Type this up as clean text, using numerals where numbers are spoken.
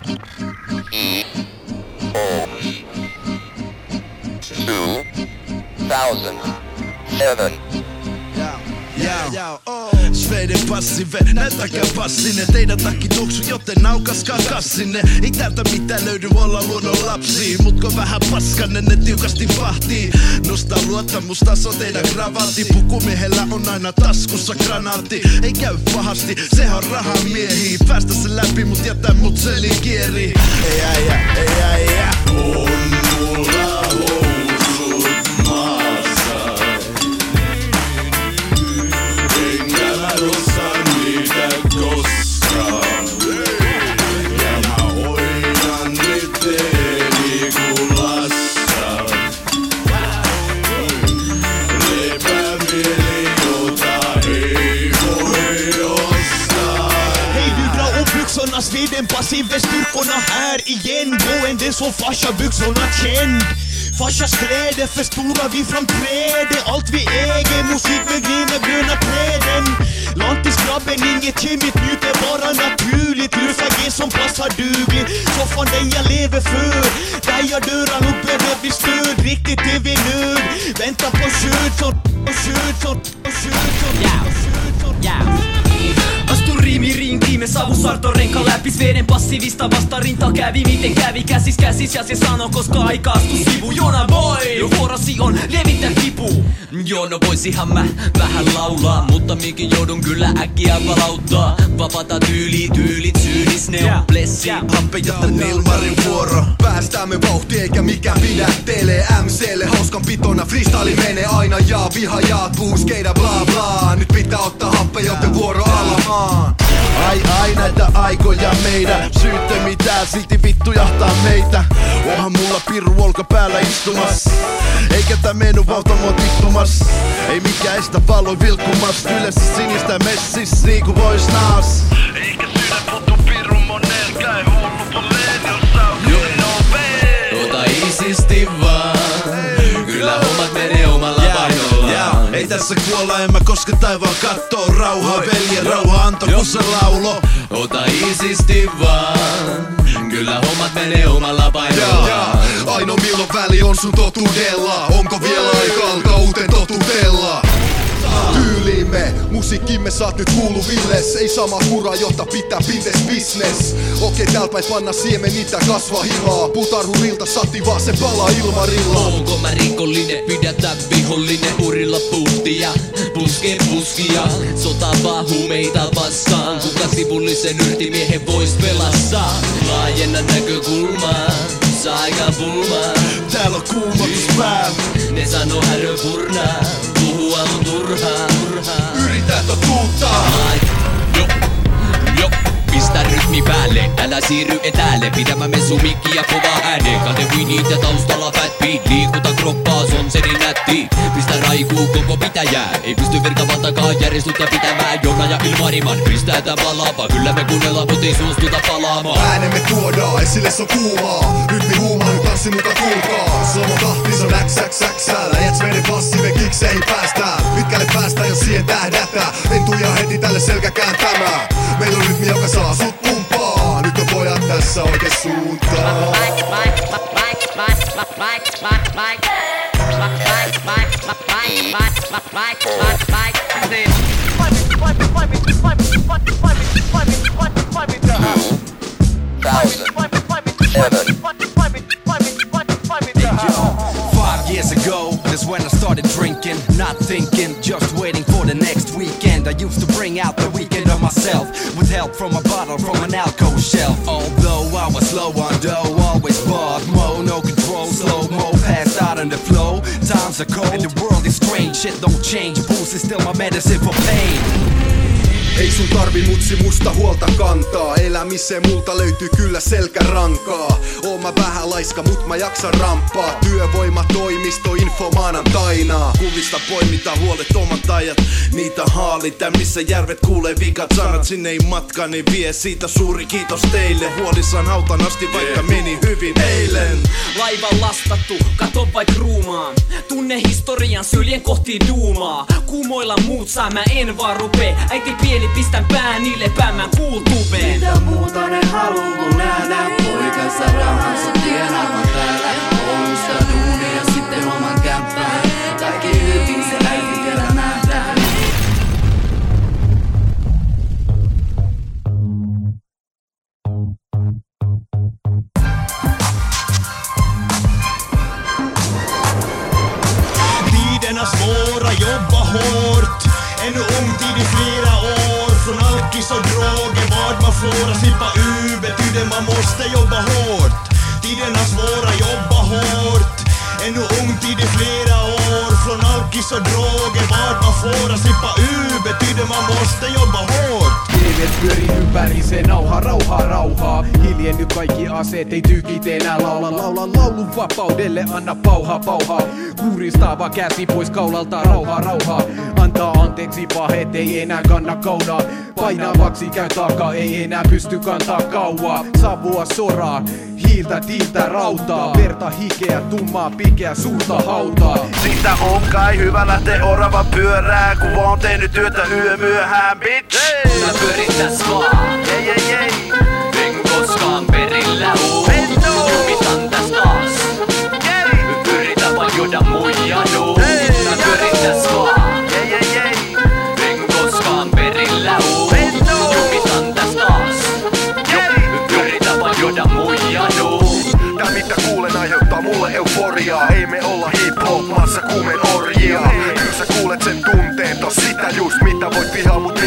Sveiden passive, näyttäkää passinne. Teidän takki tuoksu, joten naukaskaa kassinne. Ei täältä mitään löydy olla luonnon lapsia. Mutko vähän paskanen, ne tiukasti vahtii. Nostaa luottamustaso teidän kravaatti. Pukumiehellä on aina taskussa granaatti. Ei käy pahasti, sehän on rahan miehiä. Päästä se läpi, mut jätä mut seliin kieri. Ei äijä, ei äijä. On mulla housut maassa. Osan niitä koskaan. Ja mä hoidan itteeni kun lassaan. Lepämieli, jota ei voi ostaa. Hej, du drar upp byxornas vid en passiv styrkorna här igen. Gående så farsa byxorna känd. Farsas kläder för stora, vi framträder. Allt vi äger, musik med gröna träden. Lantisgrabben, inget kemiskt njuter, bara naturligt. Lurfag som passar dugligt. Soffan den jag lever för. Där jag dör, han behöver bli stöd. Riktigt TV-nörd. Vänta på kött. Astu riimi rinkiin, me savusarto renka läpi. Veden passiivista vastarinta kävi, miten kävi käsis ja se sano, koska aika astu sivu. Jona boy, jo vuorosi on levittää kipu. Jono voisihan mä vähän laulaa, mutta minkin joudun kyllä äkkiä palauttaa. Vapaata tyylit syydis, ne on blessi. Happe, joten Ilmarin vuoro. Päästäämme vauhti eikä mikään pidättelee. MClle hauskan pitona, freestyle menee aina ja vihajaat puhuu skeida bla bla. Nyt pitää ottaa happe, joten vuoro alamaan. Ai näitä aikoja meidän. Syytte mitään, silti vittu jahtaa meitä. Onhan mulla pirru olkapäällä istumas. Eikä tää mennyt vauhta mua tippumas. Ei mikään estä valoi vilkkumas. Yleensä sinistä messis niinku vois naas. Eikä sydän putu pirru monen. Käy hullu polleen jos saukuri nopee. Ota isisti vaan. Kyllä hommat menee omalla painollaan. Ei tässä kuolla, en mä koske taivaan kattoo. Rauhaa veljen, rauha anto kun se laulo. Ota isisti vaan. Kyllä hommat menee omalla painollaan. Ainoa milloin väli on sun totuudella. Onko vielä aika alkaa uuteen totutella? Tyyliimme, musiikkimme saat nyt kuuluvilles. Ei sama hura, jotta pitää pintes business. Okei, täältä päin panna siemen, niitä kasvaa himaa. Putarhurilta sati vaan se palaa ilmarilla. Onko mä rikollinen, pidätä vihollinen. Urilla puhtia, puskee puskia. Sota vaan huumeita vastaan. Kuka sivullisen yrtimiehen vois pelastaa? Laajenna näkökulmaa, saa aikaan pulmaa. Täällä on kuumotuspää. Ne sanoo härö purnaa. Puhua on turhaa. Yritä totuuttaa. Jo, pistä rytmi päälle, älä siirry etäälle. Pidämämme sumikkia kovaa ääneen. Kate winit ja taustalla fat beat. Liikuta kroppaa, sonseri nätti. Pistä raikuu koko pitäjää. Ei pysty virkavaltakaan järjestystä pitämään. Jona ja Ilmariman pistää tää palaapa. Kyllä me kuunnellaan, mut ei suostuta palaamaan. Äänemme tuodaan, esille se on kuumaa. Rytmi huumaa, nyt tanssi muka kulkaa. Slomo tahti, se on XXX. Läjät meidän passiive kikseihin päästään. Pitkälle päästään, jos siihen tähdätään. Entuja heti tälle selkä kääntämään. Meillä on rytmi, joka saa sut pumpaa. Nyt on pojat tässä oikein suuntaan. Years ago, that's when I started drinking, not thinking, just waiting for the next weekend. I used to bring out the weekend of myself, with help from a bottle from an alcohol shelf. Although I was low on dough, always bought mo, no control, slow-mo, passed out on the flow. Times are cold, and the world is strange, shit don't change, booze is still my medicine for pain. Ei sun tarvi mutsi musta huolta kantaa. Elämiseen multa löytyy kyllä selkärankaa. Oon mä vähän laiska, mut mä jaksan ramppaa. Työvoimatoimisto, info maanantaina. Kuvista poimitaan huolettomat ajat. Niitä haalitaan, missä järvet kuulee vikat sanat. Sinne ei matka, niin vie siitä suuri kiitos teille. Huolissaan hautan asti, vaikka meni hyvin eilen. Laiva lastattu, kato vaik ruumaan. Tunne historian syljen kohti duumaa. Kuumoilla muut saa, mä en vaan rupee. Äiti pieni pistän pään niille päämään kuultuveen. Mitä muuta ne haluu kun nähdä poikansa rahansa tienaavan täällä. Koulusta duunia sitten oman kämppään. Kaikki hyvin se äiti vielä nähdään. Tiderna svåra, jobba hårt. Ännu ung tid i flera år. Från alkis och droger, vad man får att slippa ur betyder man måste jobba hårt. Tiderna svåra, jobba hårt. Ännu ung tid i flera år. Från alkis och droger, vad man får att slippa ur betyder man måste jobba hårt. Ilmiöt pyörii ympäri se nauha, rauhaa, rauhaa. Hiljenny kaikki aseet, ei tykit enää laula. Laula laulun vapaudelle, anna pauhaa, pauhaa. Kuristaava käsi pois kaulalta, rauhaa, rauhaa. Antaa anteeksi pahet, ei enää kanna kaunaa. Painavaksi käy takaa, ei enää pysty kantaa kauaa. Savua soraa, hiiltä, tiiltä, rautaa. Verta, hikeä, tummaa, pikeä, suurta hautaa. Siitä on kai hyvä lähtee orava pyörää, kun vaan tehnyt työtä yömyöhään, bitch. Mä pyörin täs vaan, en koskaan perillä oo. Jumitan täs taas, yritä vaan juoda muija noo. Mä pyörin täs vaan, en koskaan perillä oo. Jumitan täs taas, yritä vaan juoda muija noo. Tää mitä kuulen aiheuttaa mulle euforiaa. Ei me olla hip-hop maassa kuumen orjia. Kyllä sä kuulet sen tunteen, tos sitä just mitä voit vihaa mut